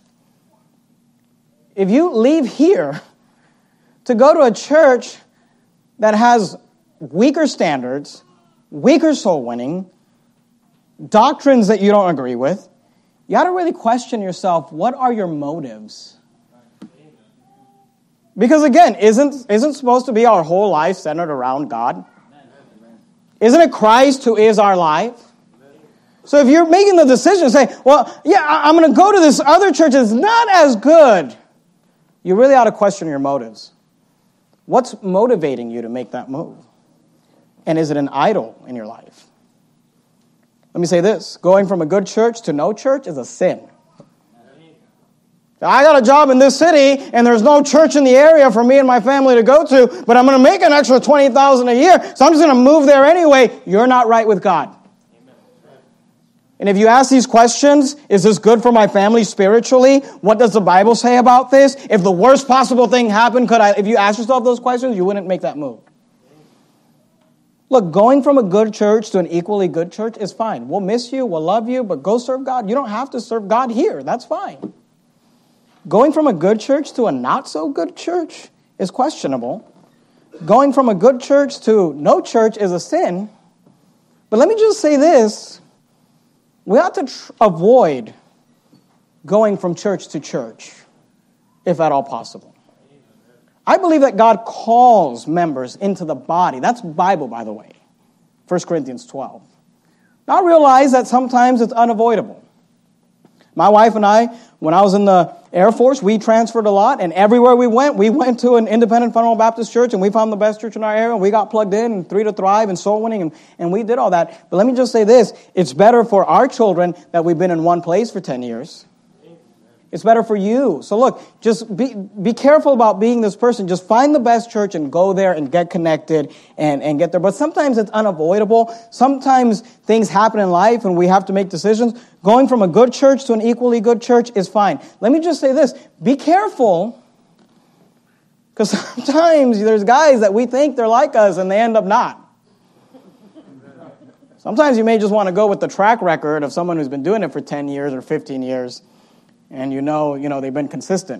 If you leave here to go to a church that has weaker standards, weaker soul winning, doctrines that you don't agree with, you got to really question yourself, what are your motives? Because again, isn't, isn't supposed to be our whole life centered around God? Isn't it Christ who is our life? So if you're making the decision, say, well, yeah, I'm going to go to this other church that's not as good, you really ought to question your motives. What's motivating you to make that move? And is it an idol in your life? Let me say this. Going from a good church to no church is a sin. I got a job in this city, and there's no church in the area for me and my family to go to, but I'm going to make an extra twenty thousand dollars a year, so I'm just going to move there anyway. You're not right with God. And if you ask these questions, is this good for my family spiritually? What does the Bible say about this? If the worst possible thing happened, could I? If you ask yourself those questions, you wouldn't make that move. Look, going from a good church to an equally good church is fine. We'll miss you, we'll love you, but go serve God. You don't have to serve God here. That's fine. Going from a good church to a not-so-good church is questionable. Going from a good church to no church is a sin. But let me just say this. We ought to tr- avoid going from church to church, if at all possible. I believe that God calls members into the body. That's Bible, by the way. First Corinthians twelve. Now I realize that sometimes it's unavoidable. My wife and I, when I was in the Air Force, we transferred a lot, and everywhere we went, we went to an independent fundamental Baptist church, and we found the best church in our area, and we got plugged in, and Three to Thrive, and soul winning, and, and we did all that. But let me just say this. It's better for our children that we've been in one place for ten years. It's better for you. So look, just be be careful about being this person. Just find the best church and go there and get connected and, and get there. But sometimes it's unavoidable. Sometimes things happen in life and we have to make decisions. Going from a good church to an equally good church is fine. Let me just say this. Be careful. Because sometimes there's guys that we think they're like us and they end up not. Sometimes you may just want to go with the track record of someone who's been doing it for ten years or fifteen years. And you know, you know, they've been consistent.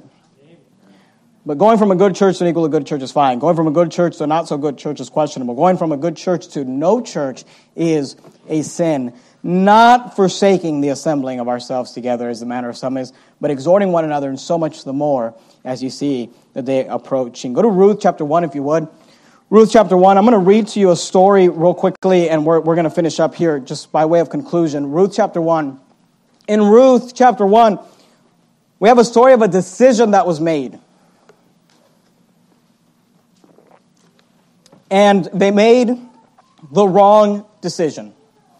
But going from a good church to an equally good church is fine. Going from a good church to a not so good church is questionable. Going from a good church to no church is a sin. Not forsaking the assembling of ourselves together as the manner of some is, but exhorting one another, and so much the more as you see the day approaching. Go to Ruth chapter one if you would. Ruth chapter one. I'm going to read to you a story real quickly, and we're, we're going to finish up here just by way of conclusion. Ruth chapter one. In Ruth chapter one, we have a story of a decision that was made. And they made the wrong decision.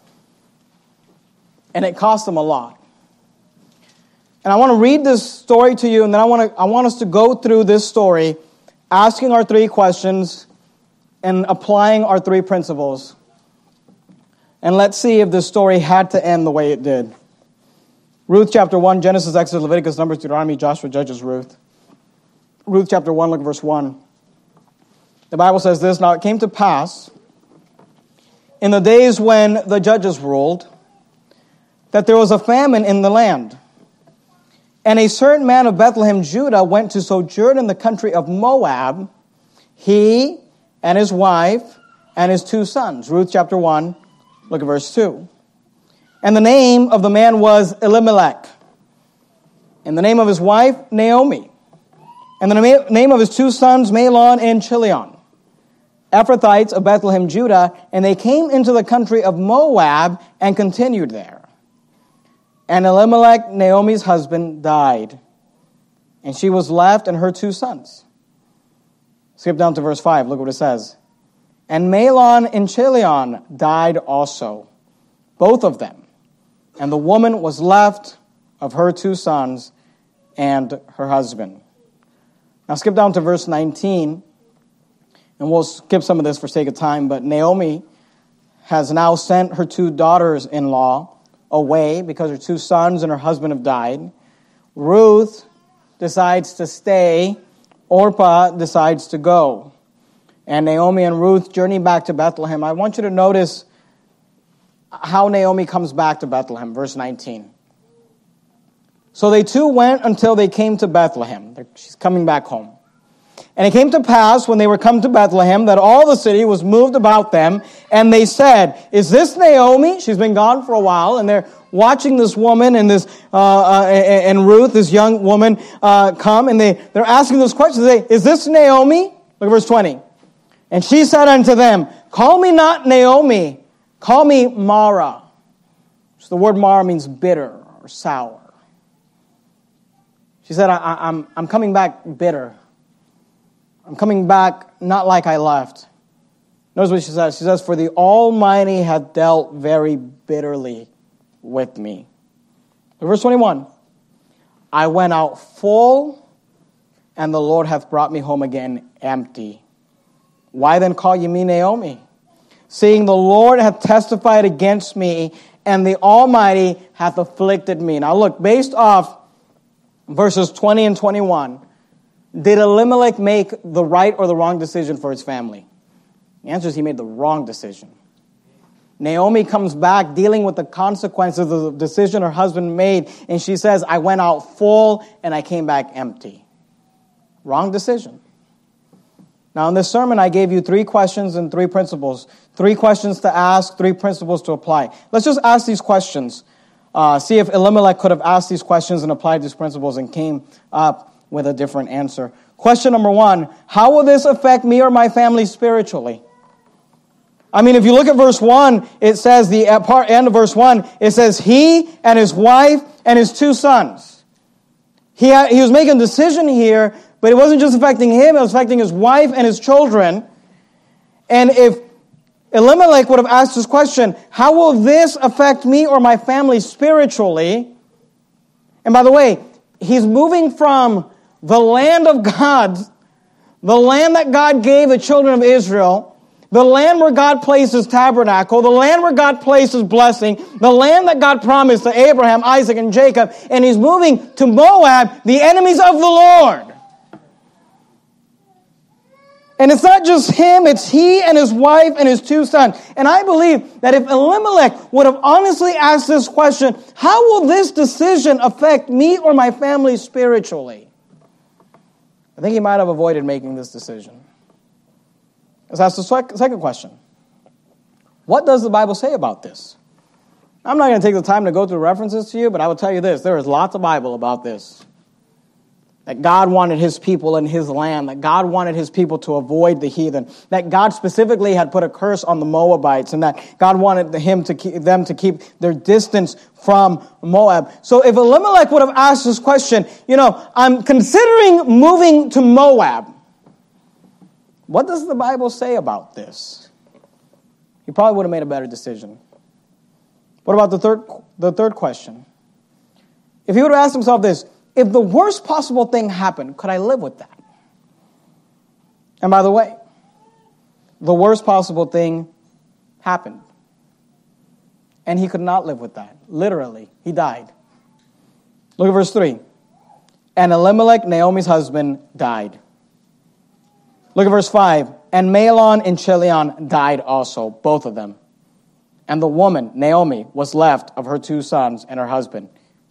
And it cost them a lot. And I want to read this story to you, and then I want to I want us to go through this story, asking our three questions and applying our three principles. And let's see if this story had to end the way it did. Ruth chapter one, Genesis, Exodus, Leviticus, Numbers, Deuteronomy, Joshua, Judges, Ruth. Ruth chapter one, look at verse one. The Bible says this, "Now it came to pass in the days when the judges ruled that there was a famine in the land. And a certain man of Bethlehem, Judah, went to sojourn in the country of Moab, he and his wife and his two sons." Ruth chapter one, look at verse two. "And the name of the man was Elimelech, and the name of his wife, Naomi, and the name of his two sons, Mahlon and Chilion, Ephrathites of Bethlehem, Judah, and they came into the country of Moab and continued there. And Elimelech, Naomi's husband, died, and she was left and her two sons." Skip down to verse five, look what it says. "And Mahlon and Chilion died also, both of them. And the woman was left of her two sons and her husband." Now skip down to verse nineteen, and we'll skip some of this for sake of time, but Naomi has now sent her two daughters-in-law away because her two sons and her husband have died. Ruth decides to stay. Orpah decides to go. And Naomi and Ruth journey back to Bethlehem. I want you to notice how Naomi comes back to Bethlehem, verse nineteen. "So they two went until they came to Bethlehem." She's coming back home. And it came to pass, when they were come to Bethlehem, that all the city was moved about them, and they said, is this Naomi? She's been gone for a while, and they're watching this woman and this uh, uh, and Ruth, this young woman, uh, come, and they, they're asking this question. They say, is this Naomi? Look at verse twenty. And she said unto them, call me not Naomi, call me Mara. So the word Mara means bitter or sour. She said, I, I, I'm, I'm coming back bitter. I'm coming back not like I left. Notice what she says. She says, for the Almighty hath dealt very bitterly with me. Verse twenty-one. I went out full, and the Lord hath brought me home again empty. Why then call ye me Naomi? Seeing the Lord hath testified against me, and the Almighty hath afflicted me. Now look, based off verses twenty and twenty-one, did Elimelech make the right or the wrong decision for his family? The answer is he made the wrong decision. Naomi comes back dealing with the consequences of the decision her husband made, and she says, I went out full and I came back empty. Wrong decision. Now in this sermon, I gave you three questions and three principles. Three questions to ask, three principles to apply. Let's just ask these questions. Uh, see if Elimelech could have asked these questions and applied these principles and came up with a different answer. Question number one, how will this affect me or my family spiritually? I mean, if you look at verse one, it says, the part end of verse one, it says, he and his wife and his two sons. He, had, he was making a decision here, but it wasn't just affecting him, it was affecting his wife and his children. And if Elimelech would have asked this question, how will this affect me or my family spiritually? And by the way, he's moving from the land of God, the land that God gave the children of Israel, the land where God placed his tabernacle, the land where God placed his blessing, the land that God promised to Abraham, Isaac, and Jacob, and he's moving to Moab, the enemies of the Lord. And it's not just him, it's he and his wife and his two sons. And I believe that if Elimelech would have honestly asked this question, how will this decision affect me or my family spiritually? I think he might have avoided making this decision. Let's ask the second question. What does the Bible say about this? I'm not going to take the time to go through references to you, but I will tell you this. There is lots of Bible about this. That God wanted his people in his land. That God wanted his people to avoid the heathen. That God specifically had put a curse on the Moabites. And that God wanted him to keep, them to keep their distance from Moab. So if Elimelech would have asked this question, you know, I'm considering moving to Moab. What does the Bible say about this? He probably would have made a better decision. What about the third, the third question? If he would have asked himself this, if the worst possible thing happened, could I live with that? And by the way, the worst possible thing happened. And he could not live with that. Literally, he died. Look at verse three. And Elimelech, Naomi's husband, died. Look at verse five. And Mahlon and Chilion died also, both of them. And the woman, Naomi, was left of her two sons and her husband.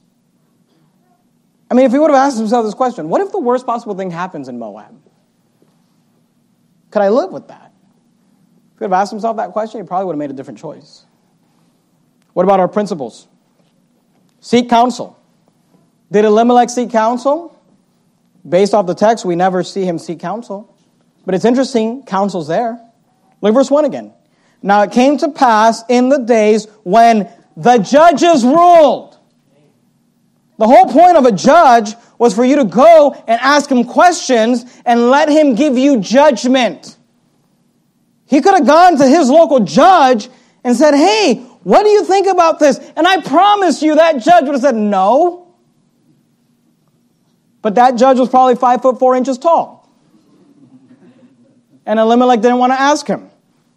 I mean, if he would have asked himself this question, what if the worst possible thing happens in Moab? Could I live with that? If he would have asked himself that question, he probably would have made a different choice. What about our principles? Seek counsel. Did Elimelech seek counsel? Based off the text, we never see him seek counsel. But it's interesting, counsel's there. Look at verse one again. Now it came to pass in the days when the judges ruled. The whole point of a judge was for you to go and ask him questions and let him give you judgment. He could have gone to his local judge and said, hey, what do you think about this? And I promise you that judge would have said no. But that judge was probably five foot four inches tall. And Elimelech didn't want to ask him.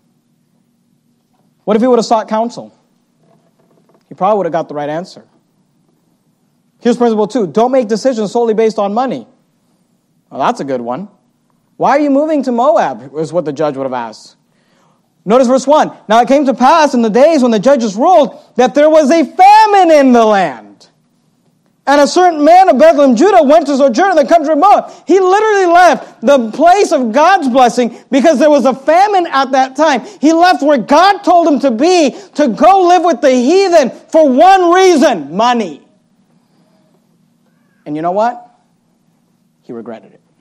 What if he would have sought counsel? He probably would have got the right answer. Here's principle two. Don't make decisions solely based on money. Well, that's a good one. Why are you moving to Moab, is what the judge would have asked. Notice verse one. Now it came to pass in the days when the judges ruled that there was a famine in the land. And a certain man of Bethlehem, Judah, went to sojourn in the country of Moab. He literally left the place of God's blessing because there was a famine at that time. He left where God told him to be to go live with the heathen for one reason, money. And you know what? He regretted it.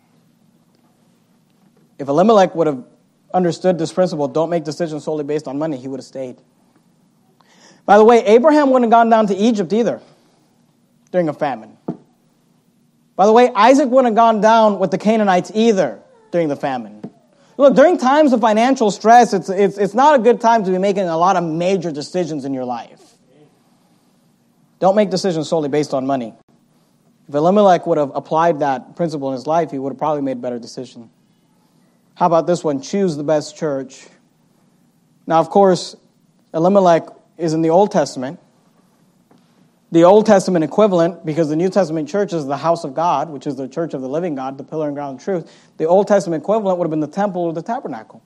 If Elimelech would have understood this principle, don't make decisions solely based on money, he would have stayed. By the way, Abraham wouldn't have gone down to Egypt either during a famine. By the way, Isaac wouldn't have gone down with the Canaanites either during the famine. Look, during times of financial stress, it's, it's, it's not a good time to be making a lot of major decisions in your life. Don't make decisions solely based on money. If Elimelech would have applied that principle in his life, he would have probably made a better decision. How about this one? Choose the best church. Now, of course, Elimelech is in the Old Testament. The Old Testament equivalent, because the New Testament church is the house of God, which is the church of the living God, the pillar and ground of truth. The Old Testament equivalent would have been the temple or the tabernacle.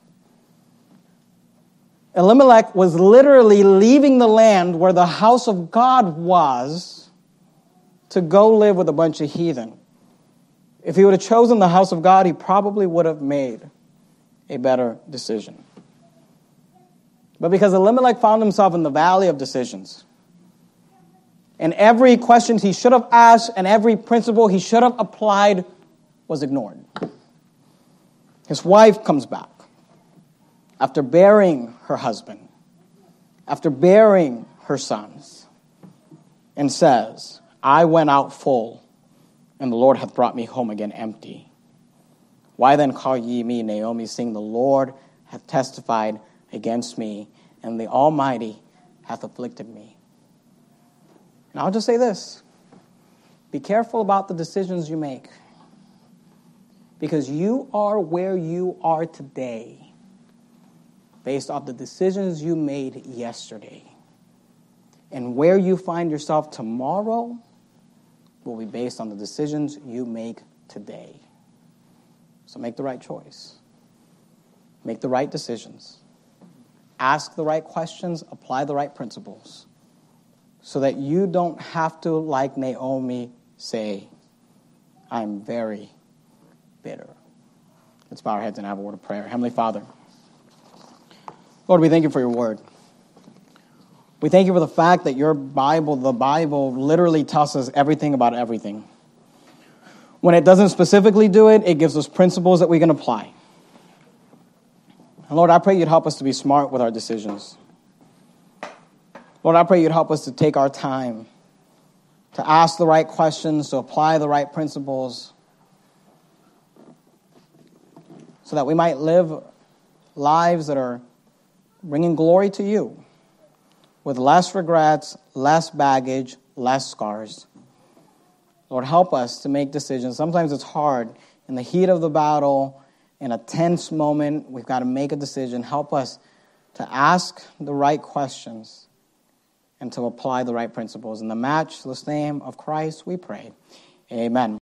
Elimelech was literally leaving the land where the house of God was to go live with a bunch of heathen. If he would have chosen the house of God, he probably would have made a better decision. But because Elimelech found himself in the valley of decisions, and every question he should have asked and every principle he should have applied was ignored. His wife comes back after burying her husband, after burying her sons, and says, I went out full, and the Lord hath brought me home again empty. Why then call ye me Naomi, seeing the Lord hath testified against me, and the Almighty hath afflicted me? And I'll just say this. Be careful about the decisions you make. Because you are where you are today based off the decisions you made yesterday. And where you find yourself tomorrow will be based on the decisions you make today. So make the right choice. Make the right decisions. Ask the right questions. Apply the right principles. So that you don't have to, like Naomi, say, I'm very bitter. Let's bow our heads and have a word of prayer. Heavenly Father, Lord, we thank you for your word. We thank you for the fact that your Bible, the Bible, literally tells us everything about everything. When it doesn't specifically do it, it gives us principles that we can apply. And Lord, I pray you'd help us to be smart with our decisions. Lord, I pray you'd help us to take our time to ask the right questions, to apply the right principles, so that we might live lives that are bringing glory to you, with less regrets, less baggage, less scars. Lord, help us to make decisions. Sometimes it's hard. In the heat of the battle, in a tense moment, we've got to make a decision. Help us to ask the right questions and to apply the right principles. In the matchless name of Christ, we pray. Amen.